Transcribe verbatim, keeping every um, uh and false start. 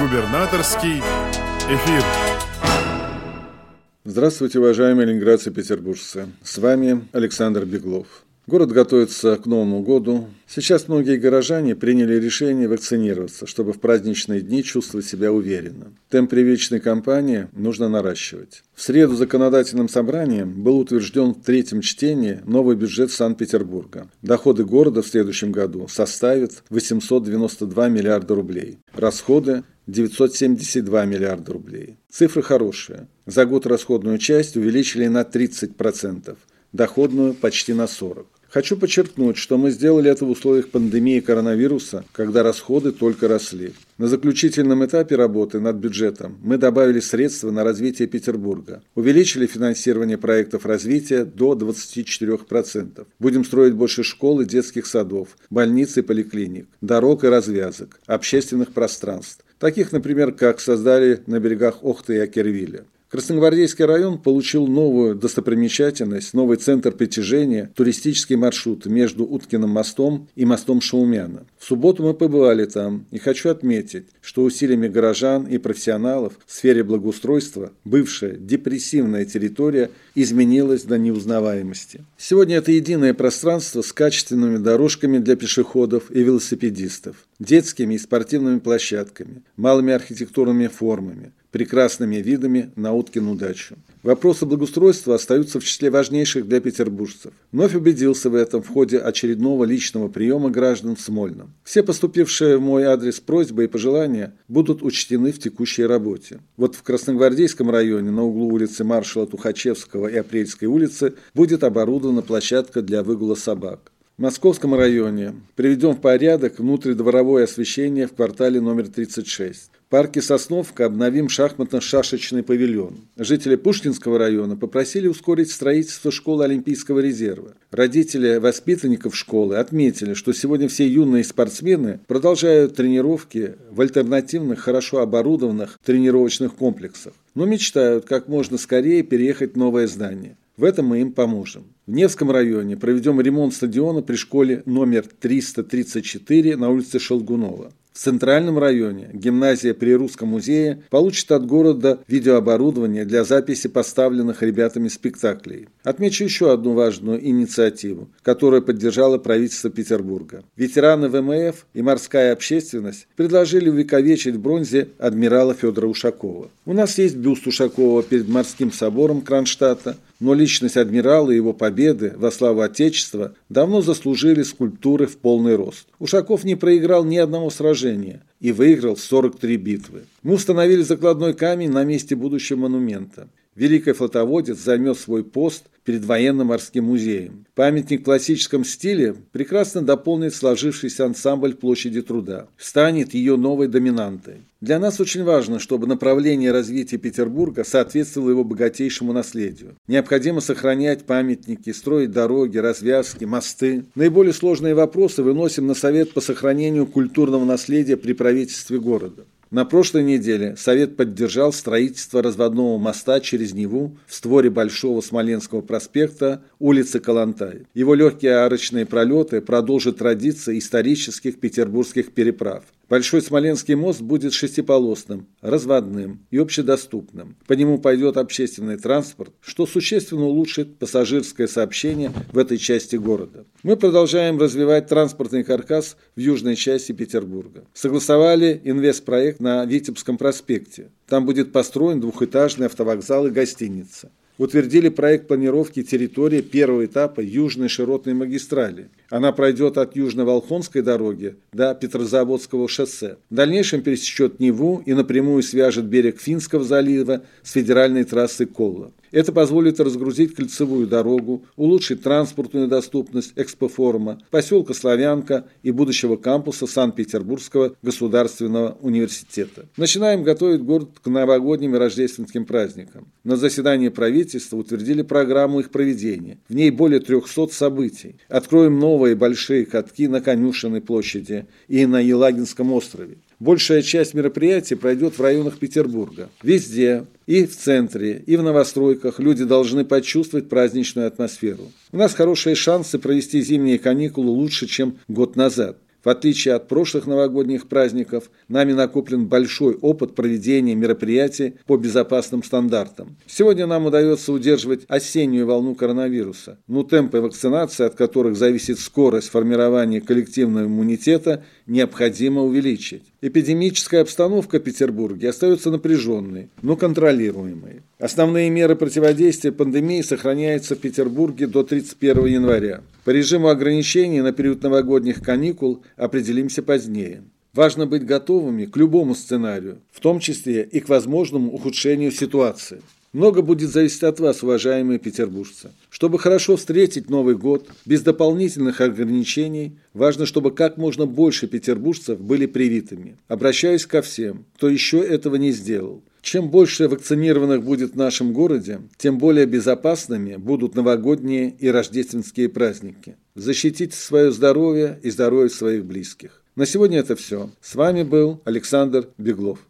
Губернаторский эфир. Здравствуйте, уважаемые ленинградцы и петербуржцы. С вами Александр Беглов. Город готовится к Новому году. Сейчас многие горожане приняли решение вакцинироваться, чтобы в праздничные дни чувствовать себя уверенно. Темп прививочной кампании нужно наращивать. В среду законодательным собранием был утвержден в третьем чтении новый бюджет Санкт-Петербурга. Доходы города в следующем году составят восемьсот девяносто два миллиарда рублей. Расходы – девятьсот семьдесят два миллиарда рублей. Цифры хорошие. За год расходную часть увеличили на тридцать процентов, доходную почти на сорок процентов. Хочу подчеркнуть, что мы сделали это в условиях пандемии коронавируса, когда расходы только росли. На заключительном этапе работы над бюджетом мы добавили средства на развитие Петербурга, увеличили финансирование проектов развития до двадцати четырёх процентов. Будем строить больше школ и детских садов, больниц и поликлиник, дорог и развязок, общественных пространств, таких, например, как создали на берегах Охты и Акервиля. Красногвардейский район получил новую достопримечательность, новый центр притяжения, туристический маршрут между Уткиным мостом и мостом Шаумяна. В субботу мы побывали там, и хочу отметить, что усилиями горожан и профессионалов в сфере благоустройства бывшая депрессивная территория изменилась до неузнаваемости. Сегодня это единое пространство с качественными дорожками для пешеходов и велосипедистов, детскими и спортивными площадками, малыми архитектурными формами, прекрасными видами на Уткину дачу. Вопросы благоустройства остаются в числе важнейших для петербуржцев. Вновь убедился в этом в ходе очередного личного приема граждан в Смольном. Все поступившие в мой адрес просьбы и пожелания будут учтены в текущей работе. Вот в Красногвардейском районе на углу улицы Маршала Тухачевского и Апрельской улицы будет оборудована площадка для выгула собак. В Московском районе приведем в порядок внутридворовое освещение в квартале номер тридцать шесть. В парке Сосновка обновим шахматно-шашечный павильон. Жители Пушкинского района попросили ускорить строительство школы Олимпийского резерва. Родители воспитанников школы отметили, что сегодня все юные спортсмены продолжают тренировки в альтернативных, хорошо оборудованных тренировочных комплексах, но мечтают как можно скорее переехать в новое здание. В этом мы им поможем. В Невском районе проведем ремонт стадиона при школе номер триста тридцать четыре на улице Шелгунова. В Центральном районе гимназия при Русском музее получит от города видеооборудование для записи поставленных ребятами спектаклей. Отмечу еще одну важную инициативу, которую поддержало правительство Петербурга. Ветераны ВМФ и морская общественность предложили увековечить в бронзе адмирала Федора Ушакова. У нас есть бюст Ушакова перед морским собором Кронштадта, но личность адмирала и его победы во славу Отечества давно заслужили скульптуры в полный рост. Ушаков не проиграл ни одного сражения и выиграл сорок три битвы. Мы установили закладной камень на месте будущего монумента. Великий флотоводец займет свой пост перед военно-морским музеем. Памятник в классическом стиле прекрасно дополнит сложившийся ансамбль Площади Труда, станет ее новой доминантой. Для нас очень важно, чтобы направление развития Петербурга соответствовало его богатейшему наследию. Необходимо сохранять памятники, строить дороги, развязки, мосты. Наиболее сложные вопросы выносим на Совет по сохранению культурного наследия при правительстве города. На прошлой неделе Совет поддержал строительство разводного моста через Неву в створе Большого Смоленского проспекта улицы Калантай. Его легкие арочные пролеты продолжат традиции исторических петербургских переправ. Большой Смоленский мост будет шестиполосным, разводным и общедоступным. По нему пойдет общественный транспорт, что существенно улучшит пассажирское сообщение в этой части города. Мы продолжаем развивать транспортный каркас в южной части Петербурга. Согласовали инвестпроект на Витебском проспекте. Там будет построен двухэтажный автовокзал и гостиница. Утвердили проект планировки территории первого этапа Южной широтной магистрали. Она пройдет от Южно-Волхонской дороги до Петрозаводского шоссе. В дальнейшем пересечет Неву и напрямую свяжет берег Финского залива с федеральной трассой Колла. Это позволит разгрузить кольцевую дорогу, улучшить транспортную доступность экспофорума, поселка Славянка и будущего кампуса Санкт-Петербургского государственного университета. Начинаем готовить город к новогодним и рождественским праздникам. На заседании правительства утвердили программу их проведения. В ней более трехсот событий. Откроем новые большие катки на Конюшенной площади и на Елагинском острове. Большая часть мероприятий пройдет в районах Петербурга. Везде, и в центре, и в новостройках люди должны почувствовать праздничную атмосферу. У нас хорошие шансы провести зимние каникулы лучше, чем год назад. В отличие от прошлых новогодних праздников, нами накоплен большой опыт проведения мероприятий по безопасным стандартам. Сегодня нам удается удерживать осеннюю волну коронавируса, но темпы вакцинации, от которых зависит скорость формирования коллективного иммунитета, необходимо увеличить. Эпидемическая обстановка в Петербурге остается напряженной, но контролируемой. Основные меры противодействия пандемии сохраняются в Петербурге до тридцать первого января. По режиму ограничений на период новогодних каникул определимся позднее. Важно быть готовыми к любому сценарию, в том числе и к возможному ухудшению ситуации. Много будет зависеть от вас, уважаемые петербуржцы. Чтобы хорошо встретить Новый год, без дополнительных ограничений, важно, чтобы как можно больше петербуржцев были привитыми. Обращаюсь ко всем, кто еще этого не сделал. Чем больше вакцинированных будет в нашем городе, тем более безопасными будут новогодние и рождественские праздники. Защитите свое здоровье и здоровье своих близких. На сегодня это все. С вами был Александр Беглов.